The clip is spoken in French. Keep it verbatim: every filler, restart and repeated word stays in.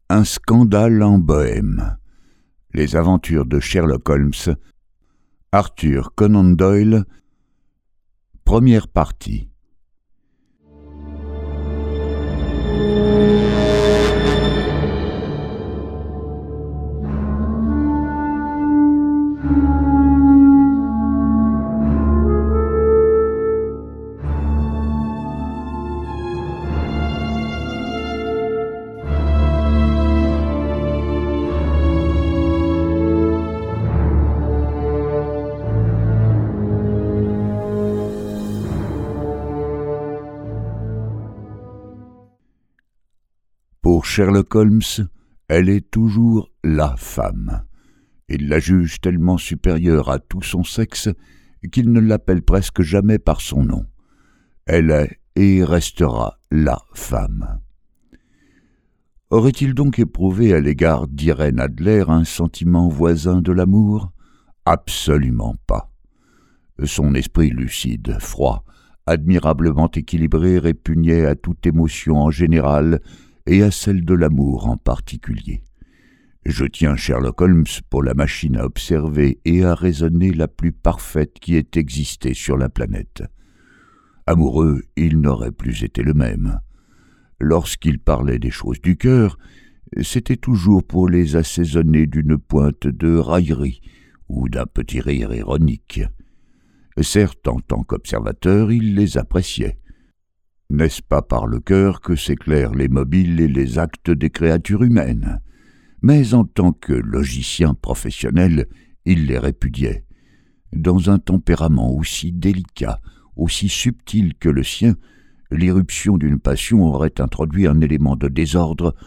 Un scandale en Bohême. Les aventures de Sherlock Holmes. Arthur Conan Doyle. Première partie. Pour Sherlock Holmes, elle est toujours la femme. Il la juge tellement supérieure à tout son sexe qu'il ne l'appelle presque jamais par son nom. Elle est et restera la femme. Aurait-il donc éprouvé à l'égard d'Irène Adler un sentiment voisin de l'amour ? Absolument pas. Son esprit lucide, froid, admirablement équilibré répugnait à toute émotion en général et à celle de l'amour en particulier. Je tiens Sherlock Holmes pour la machine à observer et à raisonner la plus parfaite qui ait existé sur la planète. Amoureux, il n'aurait plus été le même. Lorsqu'il parlait des choses du cœur, c'était toujours pour les assaisonner d'une pointe de raillerie ou d'un petit rire ironique. Certes, en tant qu'observateur, il les appréciait. N'est-ce pas par le cœur que s'éclairent les mobiles et les actes des créatures humaines ? Mais en tant que logicien professionnel, il les répudiait. Dans un tempérament aussi délicat, aussi subtil que le sien, l'irruption d'une passion aurait introduit un élément de désordre